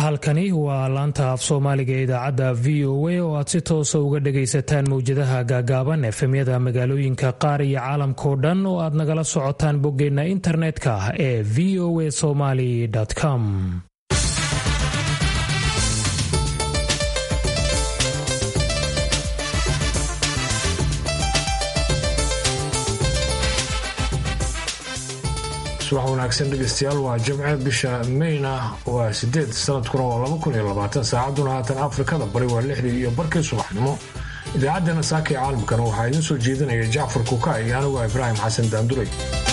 halkani waa laanta af soomaaliga ee idaacadda v o a oo aad si toosa uga dhagaysataan mawjadaha gaagaaban efemyada magaalooyinka qaar iyo caalamkao dhan oo aad nagala socotaan boggeenna internetka ee v o a somali com. subax wanaagsan dhegeystayaal waa jimce bisha mayna waa 8 sanadkuna waa 2020 saacaduna haatan afrikada bari waa 6 iyo barkii subaxnimo idaacaddana saaka ee caalamkana waxaa idin soo jeedinaya jacfar kuka iyo anigu ibraahim xasan daanduray.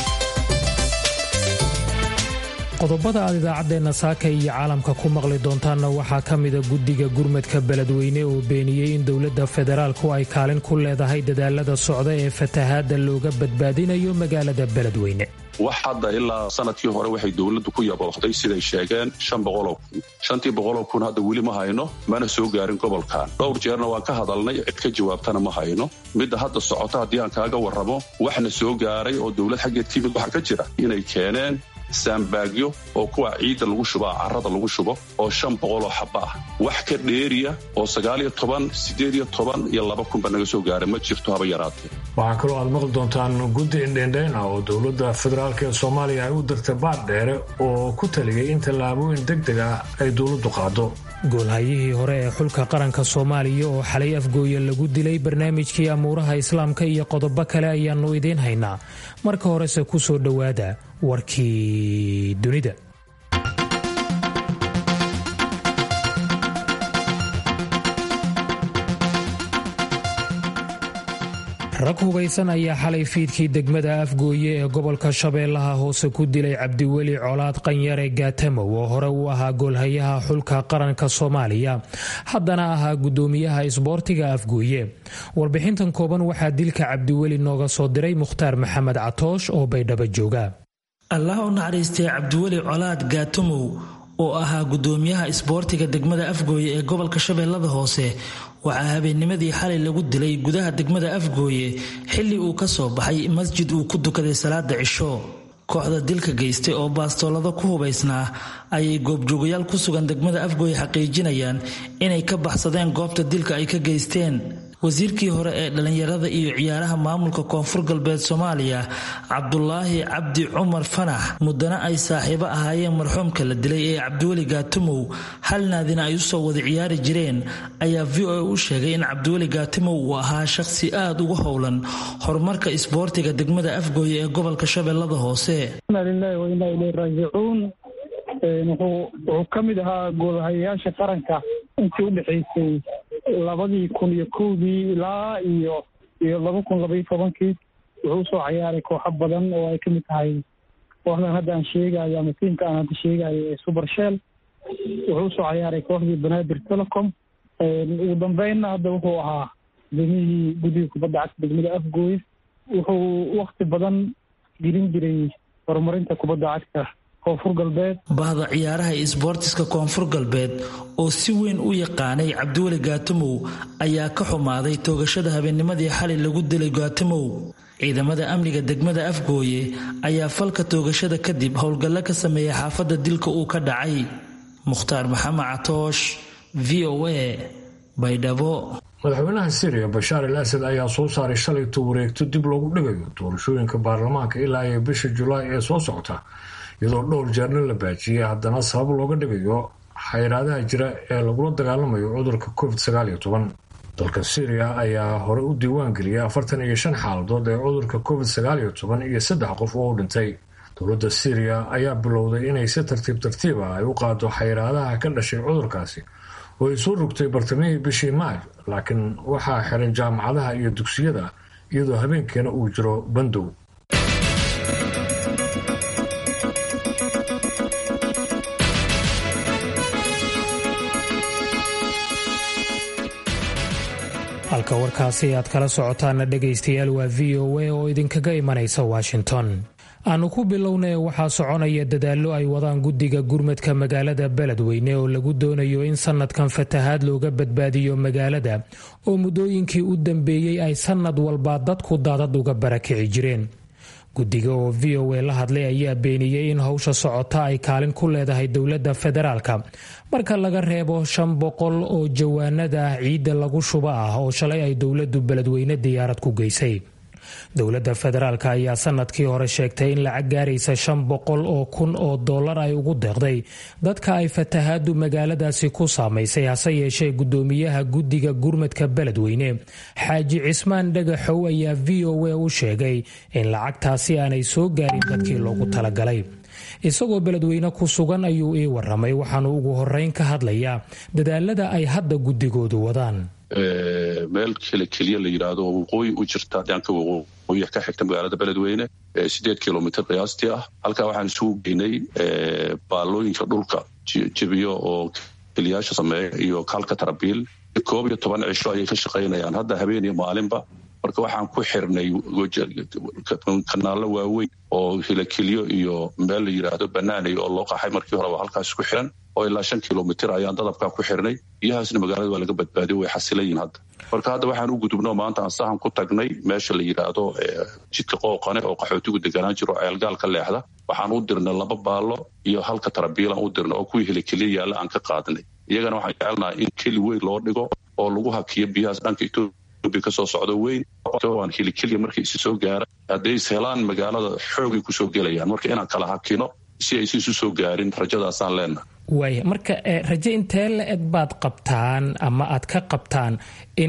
qodobada aad idaacaddeenna saaka iyo caalamka ku maqli doontaanna waxaa ka mida guddiga gurmadka beledweyne oo beeniyey in dowladda federaalku ay kaalin ku leedahay dadaalada socda ee fatahaadda looga badbaadinayo magaalada beledweyne. wax hadda ilaa sanadkii hore waxay dowladdu ku yabooqday siday sheegeen 500,000 kun hadda weli ma hayno mana soo gaarin gobolkan. dhowr jeerna waan ka hadalnay cid ka jawaabtana ma hayno. midda hadda socota haddii aan kaaga warramo waxna soo gaaray oo dowlad xaggeed timid waxa ka jira inay keeneen saambaagyo oo kuwa ciidda lagu shubo carrada lagu shubo oo 500 xabba ah. wax ka dheeriya oo 19, 18 iyo 2 kun ba naga soo gaaray ma jirto haba yaraatee. waxaa kaloo aad maqli doontaan guddi indheendheyn ah oo dowladda federaalk ee soomaaliya ay u dirtay baar dheere oo ku taliyay in tallaabooyin degdeg ah ay dowladdu qaado. goolhayihii hore ee xulka qaranka soomaaliya oo xalay afgooya lagu dilay barnaamijkii amuuraha islaamka iyo qodobo kale ayaannu idiin haynaa. marka horese ku soo dhowaada warkii dunida. rag hubaysan ayaa xalay fiidkii degmada afgooye ee gobolka shabeellaha hoose ku dilay cabdiweli colaad qanyare gaatamow oo hore u ahaa goolhayaha xulka qaranka soomaaliya haddana ahaa gudoomiyaha isboortiga afgooye. warbixintan kooban waxaa dilka cabdiweli nooga soo diray mukhtaar maxamed catoosh oo baydhabo jooga. allah u naxariistay cabdiweli colaad gaatamow oo ahaa gudoomiyaha isboortiga degmada afgooye ee gobolka shabeellada hoose waxaa habeennimadii xalay lagu dilay gudaha degmada afgooye xilli uu ka soo baxay masjid uu ku dukaday salaada cisho. kooxda dilka geystay oo baastoolada ku hubaysnaa ayay goobjoogayaal ku sugan degmada afgooye xaqiijinayaan inay ka baxsadeen goobta dilka ay ka geysteen. wasiirkii hore ee dhallinyarada iyo ciyaaraha maamulka koonfur galbeed soomaaliya cabdulaahi cabdi cumar fanax muddana ay saaxiibo ahaayeen marxuumka la dilay ee cabdiweli gaatamow hal naadina ay usoo wada ciyaari jireen ayaa v o a u sheegay in cabdiweli gaatamow uu ahaa shaqsi aad ugu howlan horumarka isboortiga degmada afgooye ee gobolka shabeellada hoose. wuxuu ka mid ahaa goolhayayaasha qaranka intii u dhexaysay 2001 ilaa iyo 2012 wuxuu usoo ciyaaray kooxo badan oo ay ka mid tahay kooxdan hadda aan sheegayo ama tiimka aan hadda sheegayo ee Supershell. wuxuu usoo ciyaaray kooxdii Banaadir Telecom. ugu dambeynna hadda wuxuu ahaa gudoomiyihii guddiga kubadda cagta degmada afgooye. wuxuu waqti badan gelin jiray horumarinta kubadda cagta koonfur galbeed. bahda ciyaaraha isboortiska koonfur galbeed oo si weyn u yaqaanay cabdiweli gaatamow ayaa ka xumaaday toogashada habeennimadii xalay lagu dilay gaatamow. ciidamada amniga degmada afgooye ayaa falka toogashada kadib howlgallo ka sameeyay xaafadda dilka uu ka dhacay. mukhtaar maxamed catoosh v o a baydhabo. madaxweynaha syriya bashaar al asad ayaa soo saaray shalayto wareegto dib loogu dhigayo doorashooyinka baarlamaanka ilaa iyo bisha julaay ee soo socota iyadoo dhowr jeerna la baajiyey haddana sabab looga dhigayo xayiraadaha jira ee lagula dagaalamayo cudurka covid-19. dalka syriya ayaa hore u diiwaan geliyay 45 xaaladood ee cudurka covid-19 iyo 3 qof oo u dhintay. dowladda syriya ayaa bilowday inay si tartiib ah ay u qaado xayiraadaha ka dhashay cudurkaasi oo ay soo rogtay bartamihii bishii maaj, laakiin waxaa xiran jaamacadaha iyo dugsiyada iyadoo habeenkiina uu jiro bandow. halka warkaasi aad kala socotaana dhegaystayaal waa v o a oo idinkaga imanaysa washington. aanu ku bilownay waxaa soconaya dadaallo ay wadaan guddiga gurmadka magaalada beledweyne oo lagu doonayo in sanadkan fatahaad looga badbaadiyo magaalada oo muddooyinkii u dambeeyey ay sanad walba dadku daadad uga barakici jireen. guddiga oo v o a la hadlay ayaa beeniyey in howsha socota ay kaalin ku leedahay dowladda federaalka marka laga reebo 500 oo jawaanada ciidda lagu shuba ah oo shalay ay dowladdu beledweyne diyaarad ku geysay. dowladda federaalka ayaa sanadkii hore sheegtay in lacag gaaraysa 500 oo kun oo dollar ay ugu deeqday dadka ay fatahaadu magaaladaasi ku saamaysay. hase yeeshee gudoomiyaha guddiga gurmadka beledweyne xaaji cismaan dhagaxow ayaa v o a u sheegay in lacagtaasi aanay soo gaarin dadkii loogu talagalay. isagoo beledweyne ku sugan ayuu ii waramay waxaanu ugu horeyn ka hadlayaa dadaalada ay hadda guddigoodu wadaan. meel keliya la yiraahdo waqooyi u jirta dhanka waqooyi ka xigta magaalada beledweyne 8 kilomitir qiyaastii ah. halkaa waxaan isugu geynay baalooyinka dhulka jibiyo oo keliyaasha sameeya iyo kalka tarabiil 12 cisho ayay ka shaqaynayaan hadda habeen iyo maalinba. marka waxaan ku xirnay kanaalo waaweyn oo hilakiliyo iyo meel la yiraahdo banaanay oo loo qaxay markii hore halkaas ku xiran oo ilaa 5 kilomitir ayaan dadabka ku xirnay. biyahaasna magaalada waa laga badbaadiyay way xasilayeen hadda. marka hadda waxaan u gudubno maanta aan sahan ku tagnay meesha la yiraahdo jidka qooqane oo qaxootigu deganaan jiro ceelgaal ka leexda. waxaan u dirnay 2 baalo iyo halka tarabiilan u dirnay oo kuwii hilakiliya yaala aan ka qaadnay. iyagana waxaan jecelnahay in keli weyn loo dhigo oo lagu hakiyo biyahaas dhanka ka soo socdo weyn oo hilikiliya markay isu soo gaara hadday helaan magaalada xoogay ku soo gelayaan. marka inaan kala hakino si ay isu soo gaarin rajadaasaan leenahay. waaya marka rajo intee la eg baad qabtaan ama aad ka qabtaan in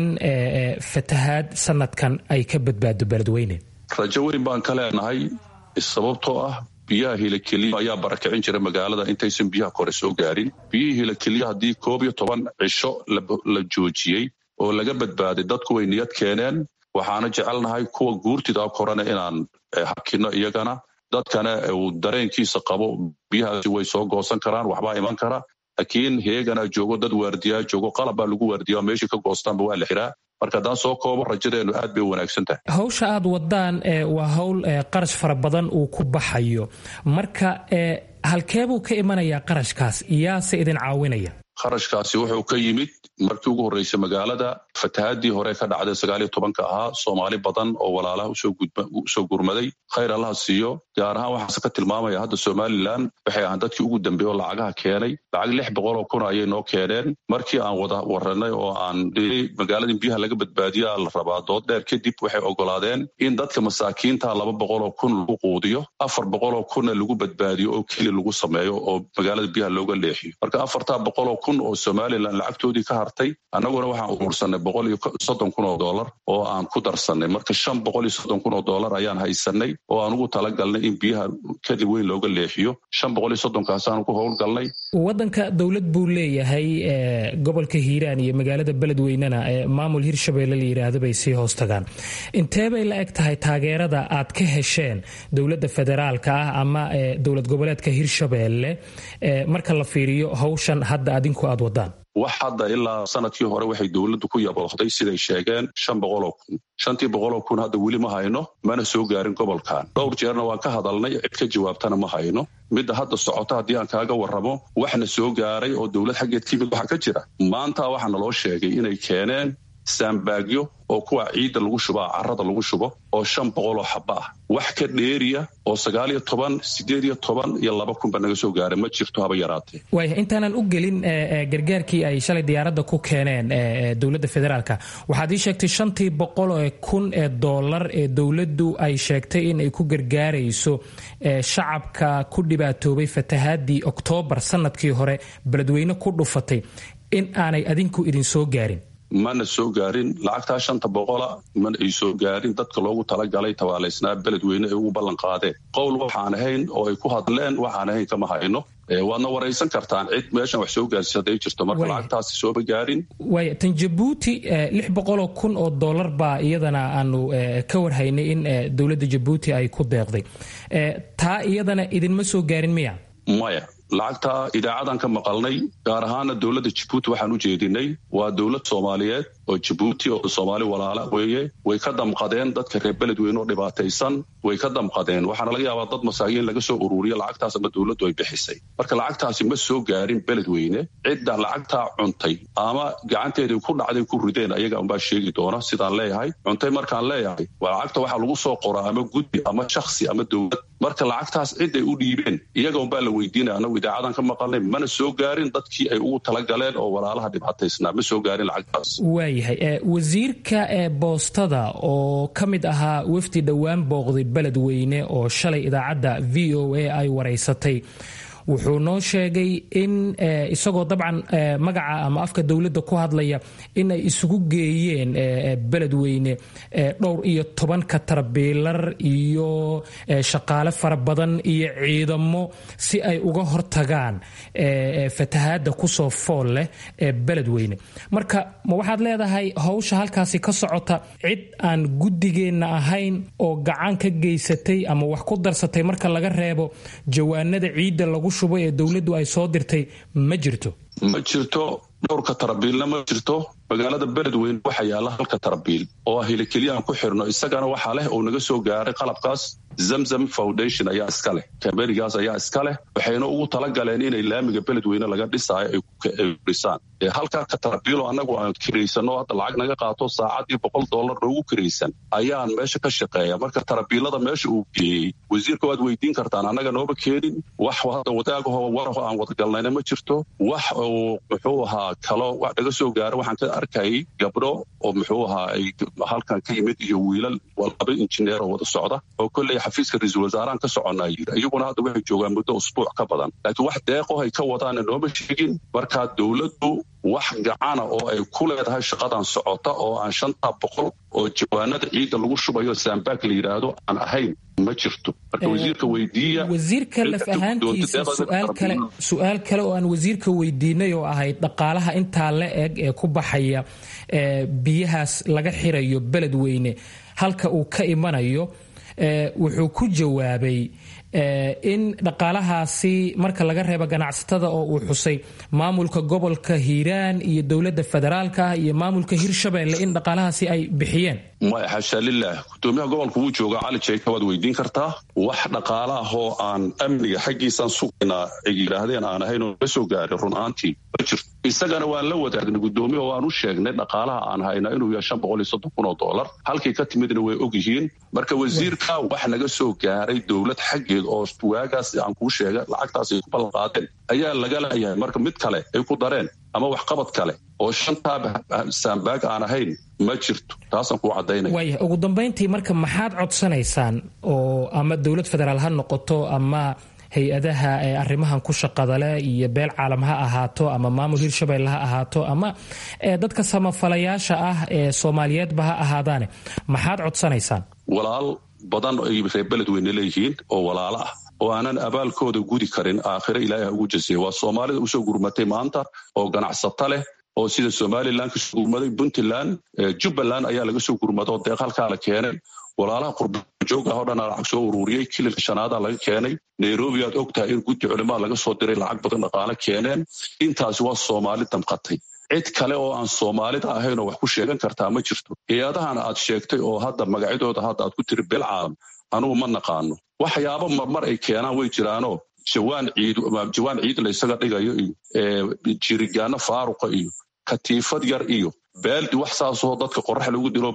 fatahaad sanadkan ay ka badbaado beledweyne? rajo weyn baan ka leenahay sababtoo ah biyaha hilakiliya ayaa barakicin jira magaalada intaysan biyaha kore soo gaarin. biyihii hilakiliya haddii 11 cisho la joojiyey oo laga badbaaday dadku way niyad keeneen. waxaana jecelnahay kuwa guurtida korana inaan hakino iyagana dadkana uu dareenkiisa qabo biyahaasi way soo goosan karaan waxbaa iman kara. laakiin heegana joogo dad waardiyaa joogo qalab baa lagu waardiyaa meeshii ka goostaanba waa la xiraa. marka haddaan soo koobo rajadeenu aad bay wanaagsan tahay. hawsha aad wadaan waa hawl qarash fara badan uu ku baxayo. marka halkeebuu ka imanayaa qarashkaas iyaase idin caawinaya? qarashkaasi wuxuu ka yimid markii ugu horreysay magaalada fatahaadii hore ka dhacday 19 ahaa. soomaali badan oo walaalaha usoo gurmaday khayr allaha siiyo. gaar ahaan waxaase ka tilmaamaya hadda somalilan waxay ahaan dadkii ugu dambeeyey oo lacagaha keenay. lacag 600 oo kun ayay noo keeneen. markii aan wada waranay oo aan magaaladii biyaha laga badbaadiyaa la rabaa dood dheer kadib waxay ogolaadeen in dadka masaakiinta 200 oo kun lagu quudiyo 400 oo kunna lagu badbaadiyo oo keli lagu sameeyo oo magaalada biyaha looga leexiyo. marka 400 kun oo somalilan lacagtoodii ka hartay annaguna waxaan urursanay 130 kun oo dollar oo aan ku darsanay. marka 530 kun oo dollar ayaan haysanay oo aan ugu talagalnay in biyaha kadib weyn looga leexiyo. 530 kaasaan ku howlgalnay. wadanka dowlad buu leeyahay gobolka hiiraan iyo magaalada beledweynena maamul hirshabeelle la yiraahdo bay sii hoos tagaan. intee bay la eg tahay taageerada aad ka hesheen dowladda federaalka ah ama dowlad goboleedka hirshabeelle marka la fiiriyo hawshan hadda adinku aad wadaan? wax hadda ilaa sanadkii hore waxay dowladdu ku yabooqday siday sheegeen 500 kun. 500 kun hadda weli ma hayno mana soo gaarin gobolkan. dhowr jeerna waan ka hadalnay cid ka jawaabtana ma hayno. midda hadda socota haddii aan kaaga warramo waxna soo gaaray oo dowlad xaggeed ka yimid waxa ka jira. maanta waxaa naloo sheegay inay keeneen saambaagyo oo kuwa ciidda lagu shubaa carrada lagu shubo oo 500 oo xaba ah. wax ka dheeriya oo 19 18 iyo 2 kun ba naga soo gaaray ma jirto haba yaraatee. waaya intaanan u gelin gargaarkii ay shalay diyaaradda ku keeneen dowladda federaalka waxaad ii sheegtay 500 kun ee dollar ee dowladdu ay sheegtay in ay ku gargaarayso shacabka ku dhibaatoobay fatahaadii Oktoobar sanadkii hore beledweyne ku dhufatay in aanay adinku idin soo gaarin. mana soo gaarin lacagtaa 500 mana ay soo gaarin dadka loogu talagalay tawaaleysnaa beledweyne ay ugu ballan qaadeen. qowl waxaan ahayn oo ay ku hadleen waxaan ahayn kama hayno. waadna waraysan kartaan cid meeshan wax soo gaarsiisa haday jirto. marka lacagtaasi sooba gaarin. waaya tan Jabuuti 600 kun oo dollar baa iyadana aanu ka warhaynay in dowladda Jabuuti ay ku deeqday. taa iyadana idinma soo gaarin miya? maya lacagta idaacadan ka maqalnay gaar ahaana dowladda Djibouti waxaan u jeedinay waa dowlad Soomaaliyeed oo Djibouti oo Soomaali walaala weeye way ka damqadeen dadka reer beledweyne oo dhibaataysan way ka damqadeen waxaana laga yaabaa dad masaakiin laga soo ururiyo lacagtaas ama dawladdu ay bixisay marka lacagtaasi ma soo gaarin beledweyne cidda lacagta cuntay ama gacanteedii ku dhacday ku rideen ayaga unbaa sheegi doona sidaan leeyahay cuntay markaan leeyahay waa lacagta waxa lagu soo qoraa ama guddi ama shakhsi ama dawlad marka lacagtaas cid ay u dhiibeen iyaga unbaa la weydiinaya anagu idaacadan ka maqalnay mana soo gaarin dadkii ay ugu talagaleen oo walaalaha dhibaataysnaa ma soo gaarin lacagtaas waayahay wasiirka boostada oo ka mid ahaa wafdi dhowaan booqday beledweyne oo shalay idaacadda VOA ay wareysatay wuxuu noo sheegay in isagoo dabcan magaca ama afka dawladda ku hadlaya in ay isugu geeyeen beledweyne 12 katarbiilar iyo shaqaale fara badan iyo ciidamo si ay uga hortagaan fatahaadda kusoo fool leh ee beledweyne marka ma waxaad leedahay hawsha halkaasi ka socota cid aan guddigeenna ahayn oo gacan ka geysatay ama wax ku darsatay marka laga reebo jawaanada ciidda lagu shubo ee dawladdu ay soo dirtay ma jirto dhowrka tarabiilna ma jirto magaalada beledweyne waxa yaala halka tarabiil oo hilakeliyan ku xirno isagana waxa leh oo naga soo gaaray qalabkaas Zamzam Foundation ayaa iska leh kamerigaas ayaa iska leh waxayna ugu tala galeen inay laamiga beledweyne laga dhisaayo ay ku dhisaan halka ka tarabiilo anagu aan kireysano hadda lacag naga qaato saacadii $100 noogu kireysan ayaan meesha ka shaqeeya marka tarabiilada meesha uu geeyay wasiirka waad weydiin kartaan anaga nooba keenin wax hadda wadaagaho waraho aan wada galnayna ma jirto wax oo muxuu ahaa kalo wax naga soo gaaray waxaan ka arkay gabdho oo muxuu ahaa ay halkan ka yimid iyo wiilal laba injineer oo wada socda oo kulay xafiiska ra'iisul wasaaraha ka soconay iyaguna hadda waxay joogaan muddo usbuuc ka badan laakiin wax deeqo ay ka wadaan nooma sheegin marka dawladdu wax gacana oo ay ku leedahay shaqadan socota oo aan 500 oo jawaanada ciidda lagu shubayo saambaak la yiraahdo aan ahayn ma jirto marka wasiirka weydiiya wasiirka laf ahaantiisa su'aal kale oo aan wasiirka weydiinay oo ahayd dhaqaalaha inta la eg ee ku baxaya biyahaas laga xirayo beledweyne halka uu ka imanayo wuxuu ku jawaabay in dhaqaalahaasi marka laga reebo ganacsatada oo uu xusay maamulka gobolka Hiiraan iyo dawladda federaalka iyo maamulka Hirshabeelle in dhaqaalahaasi ay bixiyeen ma xasha lillah gudoomiyaha gobolka uu jooga Cali Jeeyka waad weydiin kartaa wax dhaqaalaha oo aan amniga xaqiisan sugnaa ay yiraahdeen aan ahayn oo soo gaaray runaantii isagana waan la wadaagnay gudoomiyaha oo aan u sheegnay dhaqaalaha aan hayna inuu yahay $530,000 halkii ka timidna way og yihiin marka wasiirka wax naga soo gaaray dawlad xageed oo waagaas aan ku sheegay lacagtaas ay ku balqaadeen ayaa laga leeyahay marka mid kale ay ku dareen ama wax qabad kale oo shantaab saambaag aan ahayn ma jirto taasaan ku cadaynay way ugu dambeyntii marka maxaad codsanaysaan oo ama dawlad federaal ha noqoto ama hay-adaha arrimahan ku shaqada leh iyo beel caalam ha ahaato ama maamul Hirshabeelle ha ahaato ama dadka samafalayaasha ah ee Soomaaliyeedba ha ahaadaane maxaad codsanaysaan walaal badan ay reer beledweyne leeyihiin oo walaalo ah oo aanan abaalkooda gudi karin aakhira ilaahay ugu jasiyo waa Soomaalida u soo gurmatay maanta oo ganacsato leh oo sida Somaliland ka soo gurmaday Puntland Jubbaland ayaa laga soo gurmaday deeq halka la keenay walaalaha qurbo joog ah oo dhan lacag soo ururiyay kililka shanaada laga keenay Nairobi aad ogtahay in guddi culimada laga soo diray lacag badan dhaqaale keeneen intaas waa Soomaali damqatay cid kale oo aan Soomaalida ahayn oo wax ku sheegan kartaa ma jirto hay'adahan aad sheegtay oo hadda magacyadooda hadda aad ku tiri bil caalam anu ma naqaano waxyaabo marmar ay keenaan way jiraano jawaan ciid la isaga dhigayo iyo jirigaana faaruqa iyo katiifad yar iyo baaldi wax saasoo dadka qorrax lagu dilo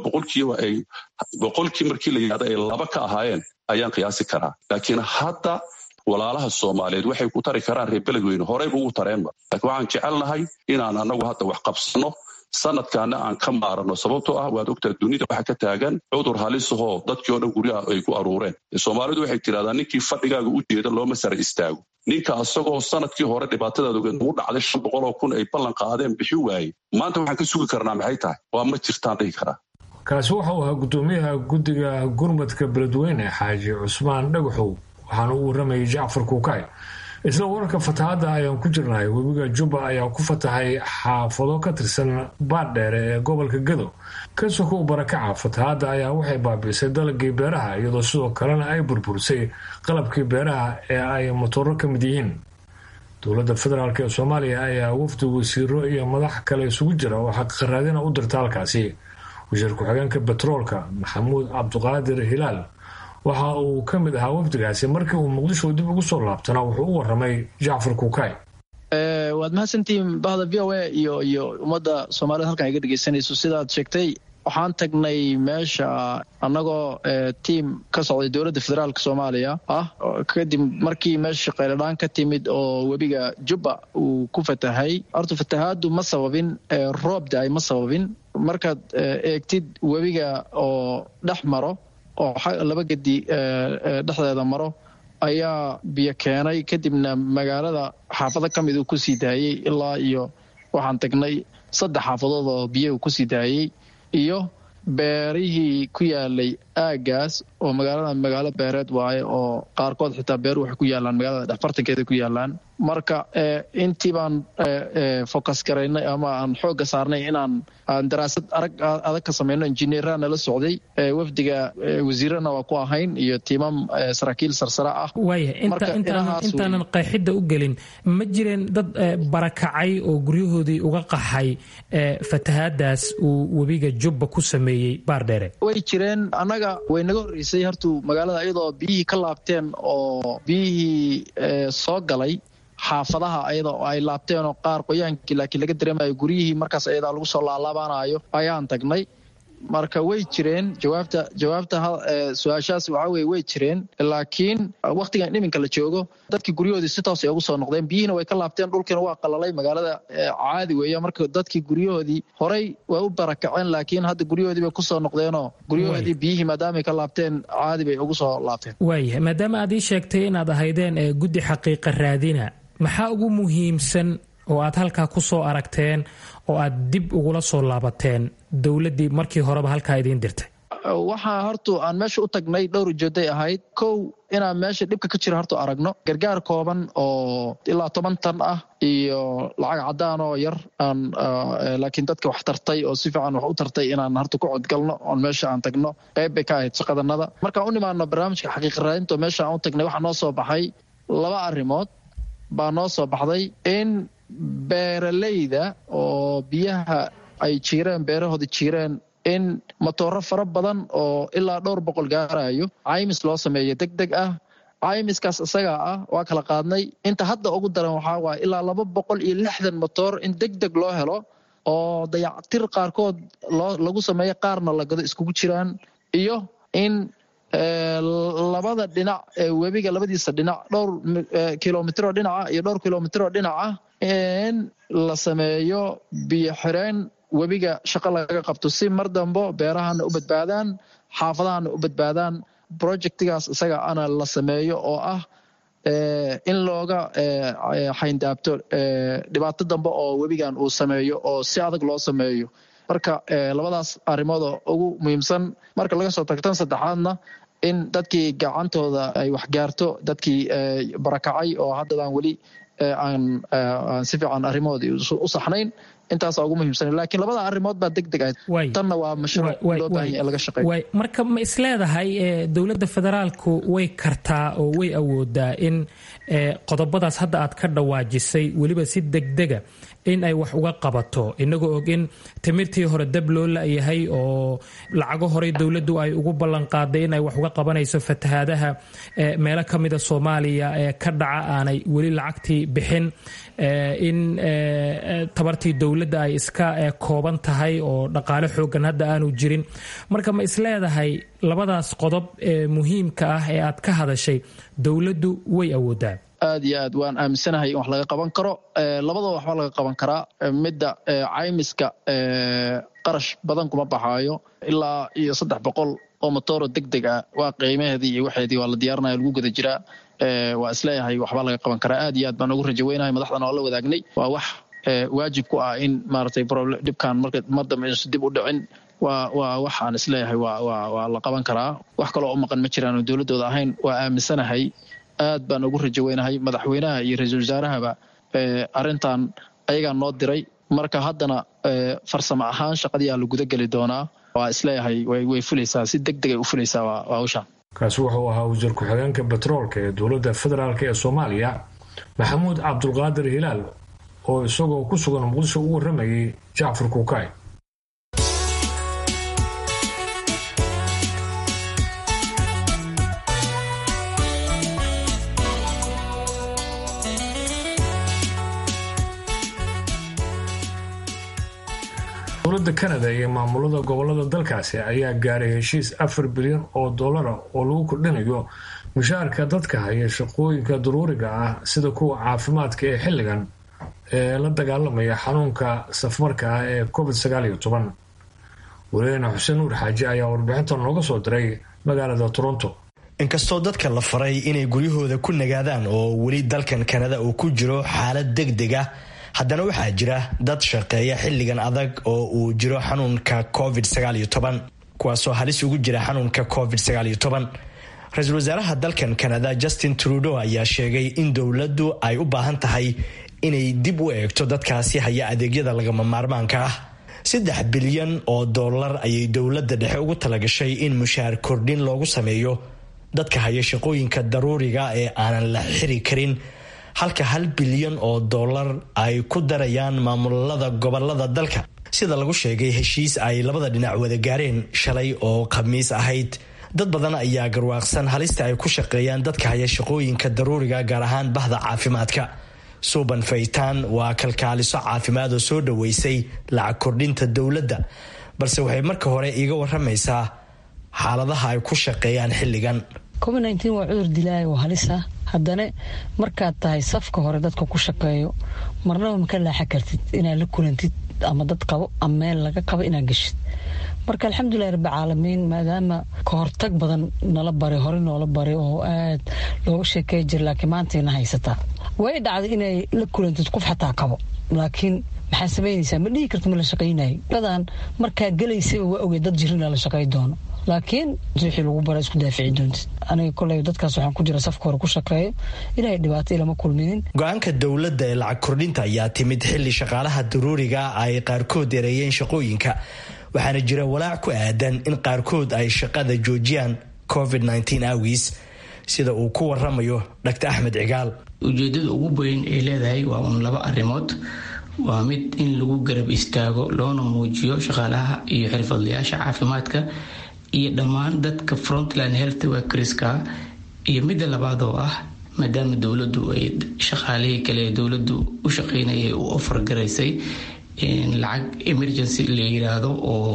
boqolkii markii la yiraahdo ay laba ka ahaayeen ayaan qiyaasi karaa laakiin hadda walaalaha Soomaaliyeed waxay ku tari karaan reer beledweyne horeyba ugu tareenba laakiin waxaan jecelnahay inaan anagu hadda wax qabsano sanadkaana aan ka maarano sababtoo ah waad ogtaa dunida waxa ka taagan cudur halis oo dadkii oo dhan guryaha ay ku aruureen Soomaalidu waxay tiraadaan ninkii fadhigaaga u jeeda loo masar istaago ninka asagoo sanadkii hore dhibaatadaada ugu dhacday 500,000 ay ballan qaadeen bixi waayay maanta waxaan ka sugi karnaa maxay tahay waa ma jirtaan dhihi karaa kaasi waxa uu ahaa gudoomiyaha guddiga gurmadka beledweyne Xaaji Cusmaan Dhagaxow waxaana uu waramayay Jacfar Kuukay isla wararka fatahaadda ayaan ku jirnay webiga Juba ayaa ku fatahay xaafado ka tirsan Baadheer ee gobolka Gado kasoo barakaca fatahaadda ayaa waxay baabiisay dalagii beeraha iyadoo sidoo kalena ay burburisay qalabkii beeraha ee ay matooro ka mid yihiin dowladda federaalk ee soomaaliya ayaa wafdi wasiiro iyo madax kale isugu jira oo xaqaraadina u dirta halkaasi. wasiir ku-xigeenka betroolka maxamuud cabdiqaadir hilaal waxa uu ka mid ahaa wafdigaasi. markii uu muqdisho dib ugu soo laabtana wuxuu u waramay Jacfar Kuukay. waad mahadsantihiin bahda VOA iyo ummadda Soomaalida halkan iga dhageysanayso. sidaad sheegtay waxaan tagnay meesha annagoo tiim ka socday dowladda federaalka Soomaaliya kadib markii meesha qayladhaan ka timid oo webiga Jubba uu ku fatahay. horta fatahaadu ma sababin roob daay ma sababin. markaad eegtid webiga oo dhex maro oo laba gedi dhexdeeda maro ayaa biyo keenay. kadibna magaalada xaafado ka mid uu ku sii daayey ilaa iyo waxaan tagnay 3 xaafadood oo biyo ku sii daayey iyo beerihii ku yaalay aagaas oo magaalo beereed waaye oo qaarkood xitaa beeruhu waxay ku yaalaan magaalada dhexbartankeeda ku yaalaan. marka intii baan focus garaynay ama aan xoogga saarnay inaan daraasad adag ka samayno. injineerana nala socday, wafdiga wasiirana waa ku ahayn iyo tiimam saraakiil sarsare ah. waaya intaanan qeexidda u gelin, ma jireen dad barakacay oo guryahoodii uga qaxay fatahaadaas uu webiga Jubba ku sameeyey Baardheere? way jireen. annaga way naga horreysay hortuu magaalada iyadoo biyihii ka laabteen oo biyihii soo galay xaafadaha ayada oo ay laabteen oo qaar qoyaankii laakiin laga dareemayo guryihii markaas ayadaa lagu soo laalaabanayo ayaan tagnay. marka way jireen. jawaabta su-aashaas waxaa weye way jireen, laakiin wakhtigan iminka la joogo dadkii guryahoodii si toos ay ugu soo noqdeen. biyihiina way ka laabteen, dhulkiina waa qalalay, magaalada caadi weeye. marka dadkii guryahoodii horey way u barakaceen, laakiin hadda guryahoodii bay ku soo noqdeenoo guryahoodii biyihii maadaamay ka laabteen caadi bay ugu soo laabteen. waaya, maadaama aad ii sheegtay inaad ahaydeen guddi xaqiiqa raadina, maxaa ugu muhiimsan oo aad halkaa ku soo aragteen oo aad dib ugula soo laabateen dowladdii markii horeba halkaa idiin dirtay? waxaa horta aan meesha u tagnay dhowr ujeeday ahayd. kow, inaan meesha dhibka ka jira horta aragno. gargaar kooban oo ilaa 10 tan ah iyo lacag caddaan oo yar laakiin dadka wax tartay oo si fiican wax u tartay inaan horta ku codgalno oon meesha aan tagno. qayb bay ka ahayd shaqadanada. markaan u nimaano barnaamijka xaqiiqa raadinta oo meesha aan u tagnay waxaa noo soo baxay 2 arrimood baa noo soo baxday. in beeralayda oo biyaha ay jiireen, beerahooda jiireen, in matooro fara badan oo ilaa dhowr 100 gaarayo caymis loo sameeyo degdeg ah. caymiskaas isagaa ah waa kala qaadnay. inta hadda ugu daran waxaa waaye ilaa 260 matoor in degdeg loo helo oo dayactir qaarkood lagu sameeyo, qaarna la gado iskugu jiraan. iyo in labada dhinac webiga labadiisa dhinac dhowr kilomitro dhinaca iyo dhowr kilomitro dhinaca in la sameeyo biyo xireen webiga shaqo laga qabto si mar dambo beerahana u badbaadaan, xaafadahana u badbaadaan. projectigaas isaga ana la sameeyo oo ah in looga xayndaabto dhibaato dambe oo webigan uu sameeyo oo si adag loo sameeyo. marka labadaas arrimood oo ugu muhiimsan. marka laga soo tagtan saddexaadna in dadkii gacantooda ay wax gaarto, dadkii barakacay oo haddadaan weli aan si fiican arrimoodii u saxnayn. intaasaa ugu muhiimsan, laakiin labada arrimood baa degdeg ahayd. tanna waa mashruuc loo baahan yahay in laga shaqeeyo. marka ma isleedahay dowladda federaalku way kartaa oo way awoodaa in qodobadaas hadda aad ka dhawaajisay weliba si degdega in ay wax uga qabato, inagoo og in timirtii hore dab loo la'yahay oo lacago horey dowladdu ay ugu ballanqaaday in ay wax uga qabanayso fatahaadaha meelo ka mida Soomaaliya ka dhaca aanay weli lacagtii bixin, in tabartii dowladda ay iska kooban tahay oo dhaqaale xoogan hadda aanu jirin. marka ma isleedahay labadaas qodob ee muhiimka ah ee aad ka hadashay dowladdu way awoodaa? aad iyo aad waan aaminsanahay in wax laga qaban karo. labadaba waxba laga qaban karaa. midda caymiska qarash badan kuma baxaayo, ilaa iyo 300 oo matooro degdeg ah waa qiimaheedii iyo waxeedii waa la diyaarinaya, lagu guda jiraa. waa isleeyahay waxba laga qaban karaa. aad iyo aad baan ugu rajo weynahay, madaxdana oo la wadaagnay. waa wax waajib ku ah in maaragtay dhibkan mar dambe insu dib u dhicin. waa waxaan isleeyahay waa la qaban karaa. wax kaloo u maqan ma jiraan oo dowladooda ahayn. waa aaminsanahay, aad baan ugu rajo weynahay. madaxweynaha iyo ra-iisul wasaarahaba arrintan ayagaa noo diray. marka haddana farsamo ahaan shaqadiyaa la guda geli doonaa. waa isleeyahay way fulaysaa, si degdeg ay u fulaysaa waa hawshaan. kaasi wuxuu ahaa wasiir ku-xigeenka betroolka ee dowladda federaalk ee Soomaaliya maxamuud cabdulqaadir hilaal oo isagoo ku sugan muqdisho u waramayay jacfar kuukay. dowladda Canada iyo maamulada gobolada dalkaasi ayaa gaaray heshiis $4 bilyan oo lagu kordhinayo mushaharka dadka haya shaqooyinka daruuriga ah sida kuwa caafimaadka ee xilligan ee la dagaalamaya xanuunka safmarka ah ee COVID-19. walaana Xuseen Nuur Xaaji ayaa warbixintan nooga soo diray magaalada Toronto. inkastoo dadka la faray inay guryahooda ku nagaadaan oo weli dalkan Canada uu ku jiro xaalad degdeg ah, haddana waxaa jira dad shaqeeya xilligan adag oo uu jiro xanuunka COVID-19 kuwaasoo halis ugu jira xanuunka COVID-19. ra-iisul wasaaraha dalkan Canada Justin Trudeau ayaa sheegay in dowladdu ay u baahan tahay inay dib u eegto dadkaasi haya adeegyada lagama maarmaanka ah. $3 bilyan oo ayay dowladda dhexe ugu talagashay in mushaar kordhin loogu sameeyo dadka haya shaqooyinka daruuriga ee aanan la xiri karin, halka $1 bilyan oo ay ku darayaan maamulada gobolada dalka sida lagu sheegay heshiis ay labada dhinac wada gaareen shalay oo Khamiis ahayd. dad badan ayaa garwaaqsan halista ay ku shaqeeyaan dadka haya shaqooyinka daruuriga gaar ahaan bahda caafimaadka. Suban Faytaan waa kalkaaliso caafimaad oo soo dhaweysay lacag kordhinta dowladda, balse waxay marka hore iiga waramaysaa xaaladaha ay ku shaqeeyaan xilligan. COVID-19 waa cudur dilaayo oo halis ah, haddana markaad tahay safka hore dadka ku shaqeeyo marnaba ma ka laaxa kartid inaad la kulantid ama dad qabo ama meel laga qabo inaad gashid. marka alxamdulillahi rabbil caalamiin, maadaama ka hortag badan nala baray hore noola baray oo aad looga sheekay jir, laakiin maantayna haysataa way dhacday inay la kulantid qof xataa qabo, laakiin maxaa sameynaysaa ma dhihi karta ma la shaqaynayo dadan markaa galaysay waa ogay dad jirina la shaqay doono, laakiin wixii lagu baray isku daafici doontid. aniga kolay dadkaas waxaan ku jira safka hore ku shaqeeyo, ilaahay dhibaato ilama kulminin. go-aanka dowladda ee lacag kordhinta ayaa timid xilli shaqaalaha daruuriga ay qaarkood yareeyeen shaqooyinka, waxaana jira walaac ku aadan in qaarkood ay shaqada joojiyaan COVID-19 awgiis, sida uu ku waramayo Dr. Axmed Cigaal. ujeedada ugu weyn ee leedahay waa laba arrimood. waa mid in lagu garab istaago loona muujiyo shaqaalaha iyo xirfadlayaasha caafimaadka iyo dhammaan dadka frontline health workerska, iyo midda labaad oo ah maadaama dowladdu ay shaqaalihii kale ee dowladdu u shaqeynayay u offer garaysay lacag emergency la yiraahdo oo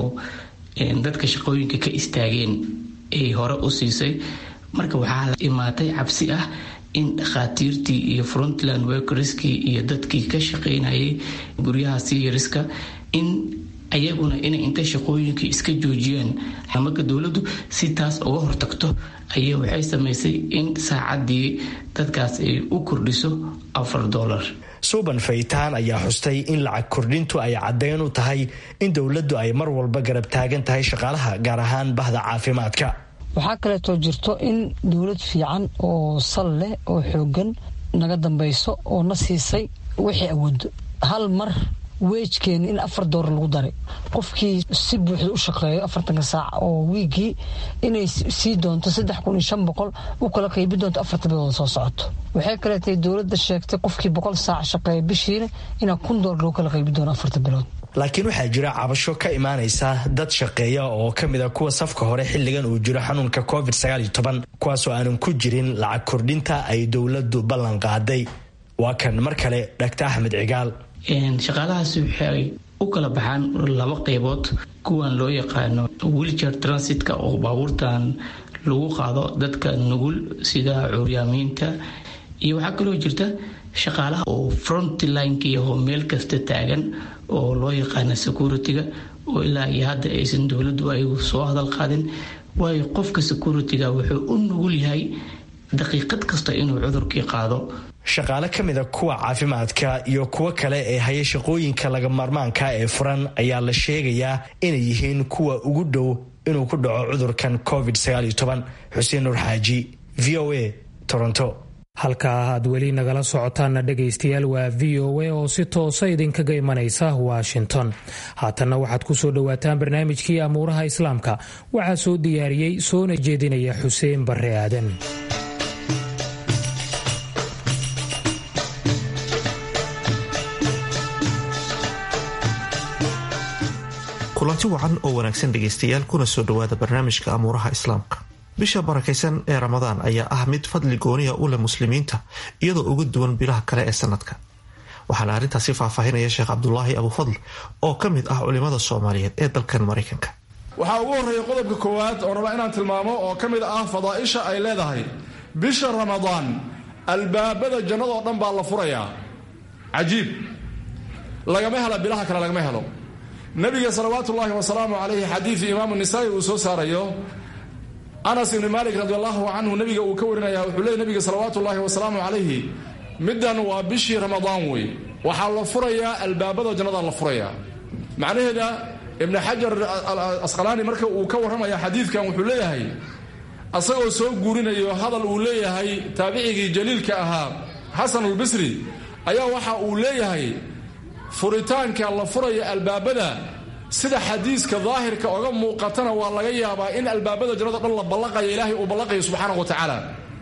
dadka shaqooyinka ka istaageen ay hore u siisay. marka waxaa imaatay cabsi ah in dhakhaatiirtii iyo frontline workerskii iyo dadkii ka shaqeynayay guryaha siyariska in ayaguna inay inta shaqooyinkii iska joojiyaan. marka dowladdu si taas uga hortagto ayay waxay samaysay in saacadii dadkaas ay u kordhiso $4. Suban Faytaan ayaa xustay in lacag kordhintu ay caddeyn u tahay in dowladdu ay mar walba garab taagan tahay shaqaalaha gaar ahaan bahda caafimaadka. waxaa kaleetoo jirto in dowlad fiican oo sal leh oo xoogan naga dambayso oo na siisay wixii awoodo. hal mar weejkeeni in $4 lagu daray qofkii si buuxda u shaqeeyo 40 saac oo wiigii inay sii doonto 3500 u kala qaybi doonto 4 bilood soo socoto. waxay kale tahay dowladda sheegtay qofkii 100 saac shaqeeyo bishiina in $1,000 loo kala qaybi doono 4 bilood. laakiin waxaa jira cabasho ka imaanaysa dad shaqeeya oo ka mid a kuwa safka hore xilligan uu jiro xanuunka COVID-19 kuwaasoo aanan ku jirin lacag kordhinta ay dowladdu ballan qaaday. waa kan mar kale Dr. Axmed Cigaal. shaqaalahaasi waxay u kala baxaan laba qaybood. kuwan loo yaqaano wheelchair transitka oo baabuurtan lagu qaado dadka nugul sida curyaamiinta, iyo waxaa kaloo jirta shaqaalaha oo frontline-ka iyo meel kasta taagan oo loo yaqaano security-ga oo ilaa iyo hadda aysan dowladdu ay soo hadal qaadin. waayo qofka security-ga wuxuu u nugul yahay daqiiqad kasta inuu cudurkii qaado. shaqaale ka mid a kuwa caafimaadka iyo kuwo kale ee haya shaqooyinka laga maarmaanka ee furan ayaa la sheegayaa inay yihiin kuwa ugu dhow inuu ku dhaco cudurkan COVID-19. Xuseen Nuur Xaaji, VOA, Toronto. halkaa aad weli nagala socotaana dhegaystayaal waa VOA oo si toosa idinkaga imanaysa Washington. haatanna waxaad ku soo dhowaataan barnaamijkii amuuraha islaamka. waxaa soo diyaariyey soona jeedinaya Xuseen Barre Aadan. kulanti wacan oo wanaagsan dhegaystayaal kuna soo dhowaada barnaamijka amuuraha islaamka. bisha barakaysan ee ramadaan ayaa ah mid fadli gooniya u leh muslimiinta iyadoo uga duwan bilaha kale ee sanadka. waxaana arrintaasi faahfaahinaya sheekh cabdulaahi abufadl oo ka mid ah culimada soomaaliyeed ee dalkan maraykanka. waxaa ugu horreeya qodobka koowaad oo rabaa inaan tilmaamo oo ka mid ah fadaa'isha ay leedahay bisha ramadaan. albaabada jannadoo dhan baa la furayaa. cajiib, lagama hela bilaha kale lagama helo. nabiga salawaatullaahi wasalaamu calayhi xadiidii imaamu nisaa'i uu soo saarayo anas ibni maalik radiallahu canhu nabiga uu ka warinaya wuxuu leeyay nabiga salawaatullaahi wasalaamu calayhi middan waa bishii ramadaan wey, waxaa la furayaa albaabada jannada la furayaa. macnaheeda ibni xajar asqalaani marka uu ka warramaya xadiidkan wuxuu leeyahay asagoo soo guurinayo hadal uu leeyahay taabicigii jaliilka ahaa xasanulbisri ayaa waxa uu leeyahay furitaanka la furaya albaabada sida xadiiska daahirka oga muuqatana waa laga yaabaa in albaabada jannada dhan la ballaqayo ilaahay uu ballaqayo subxaanahu wa tacaala,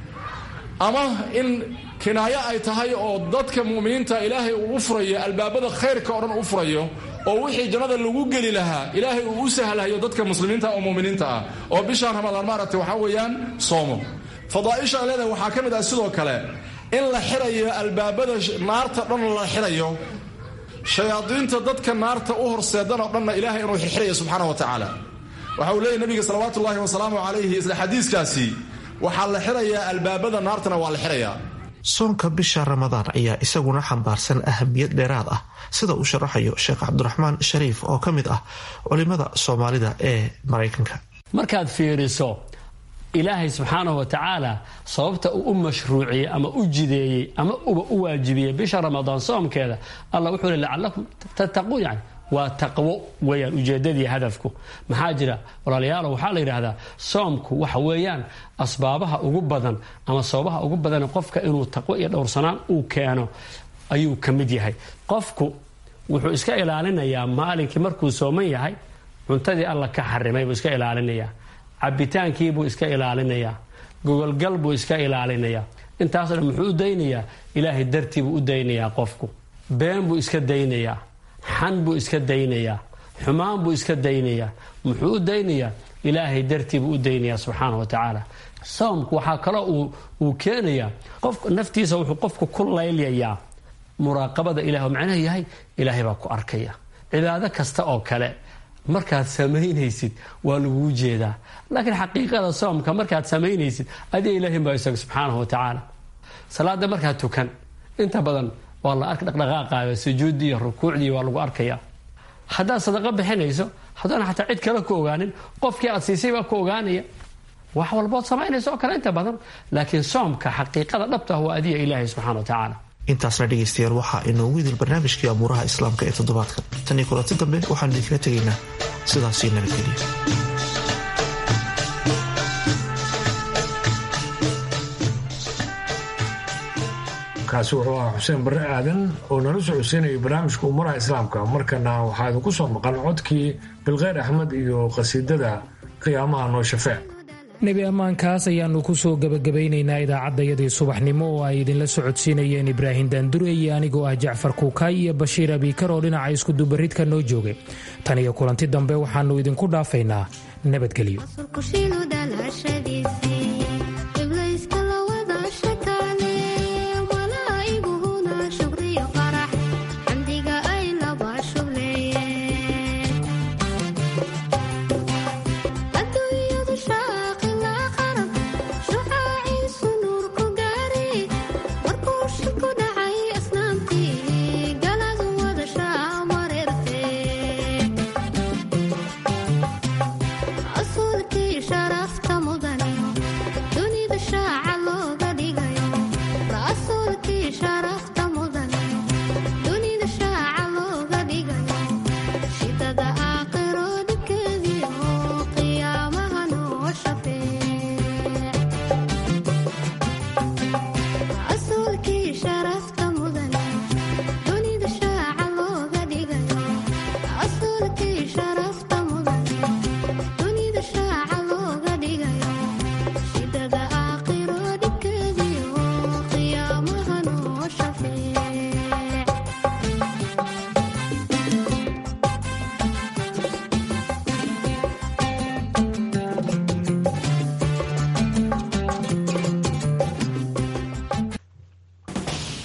ama in kinaayo ay tahay oo dadka mu'miniinta ilaahay uu u furayo albaabada khayrka oo dhan u furayo oo wixii jannada lagu geli lahaa ilaahay uu u sahlayo dadka muslimiinta oo mu'miniinta ah oo bishaan ramadaan maaragtay waxaa weeyaan soomo. fadaa'isha ay leedahay waxaa ka mid ah sidoo kale in la xirayo albaabada naarta dhan la xirayo, shayaadiinta dadka naarta u horseedanoo dhanna ilaahay inuu xirxiraya subxaana wa tacaala. waxa uu leeyahy nabiga salawaatullaahi wasalaamu calayhi isla xadiiskaasi waxaa la xirayaa albaabada naartana waa la xirayaa. soonka bisha ramadaan ayaa isaguna xambaarsan ahamiyad dheeraad ah sida uu sharaxayo sheekh cabdiraxmaan shariif oo ka mid ah culimada soomaalida ee maraykanka. markaad fiiriso ilaahay subxaanahu wa tacaala sababta uu u mashruuciyey ama u jideeyey ama uba u waajibiyey bisha ramadaan soomkeeda allah wuxuu le lacallakum tattaquun, yani waa taqwo weeyaan ujeedadii hadafku. maxaa jira walaalayaalo, waxaa la yidhaahdaa soomku waxa weeyaan asbaabaha ugu badan ama sababaha ugu badan qofka inuu taqwo iyo dhowrsanaan uu keeno ayuu ka mid yahay. qofku wuxuu iska ilaalinayaa maalinkii markuu sooman yahay cuntadii alla ka xarimay buu iska ilaalinayaa, cabitaankiibuu iska ilaalinayaa, gogolgal buu iska ilaalinayaa. intaasoo dhan muxuu u daynayaa? ilaahay dartiibuu u daynayaa. qofku been buu iska daynayaa, xan buu iska daynayaa, xumaan buu iska daynayaa. muxuu u daynayaa? ilaahay dartiibuu u daynayaa subxaana wa tacaala. soomku waxaa kaloo uu keenayaa qofka naftiisa wuxuu qofku ku laylayaa muraaqabada ilahi oo macnaha yahay ilaahay baa ku arkaya. cibaado kasta oo kale markaad samaynaysid waa laguu jeedaa, laakiin xaqiiqada soomka markaad samaynaysid adiga ilaahay baa isaga subxaanahu wa tacaala. salaada markaad tukan inta badan waa la arka dhaqdhaqaaqaayo, sujuuddii iyo rukuucdii waa lagu arkayaa. haddaad sadaqo bixinayso haddaana xataa cid kale ku ogaanin qofkii aad siisay baa ku ogaanaya. wax walbood samaynayso oo kale inta badan, laakiin soomka xaqiiqada dhabta ah waa adiga ilaahay subxana wa tacaala. intaasna dhegaystayaal waxaa inoogu idil barnaamijkii amuuraha islaamka ee toddobaadkan. tan iyo kulanti dambe waxaan idinkaga tegaynaa sidaasii nabadgeliya. kaasi wuxuu ahaa xuseen barre aadan oo nala socodsiinayay barnaamijka umuuraha islaamka. markana waxaa idinku soo maqan codkii bilkheyr axmed iyo qasiidada qiyaamaha noo shafeec. nebi ammaankaas ayaannu ku soo gebagabaynaynaa idaacaddayadii subaxnimo oo ay idinla socodsiinayeen ibraahim daandure iyo anigoo ah jacfar kuukaay iyo bashiir abiikar oo dhinaca iskudubaridka noo joogay. tan iyo kulanti dambe waxaannu idinku dhaafaynaa nabadgelyo.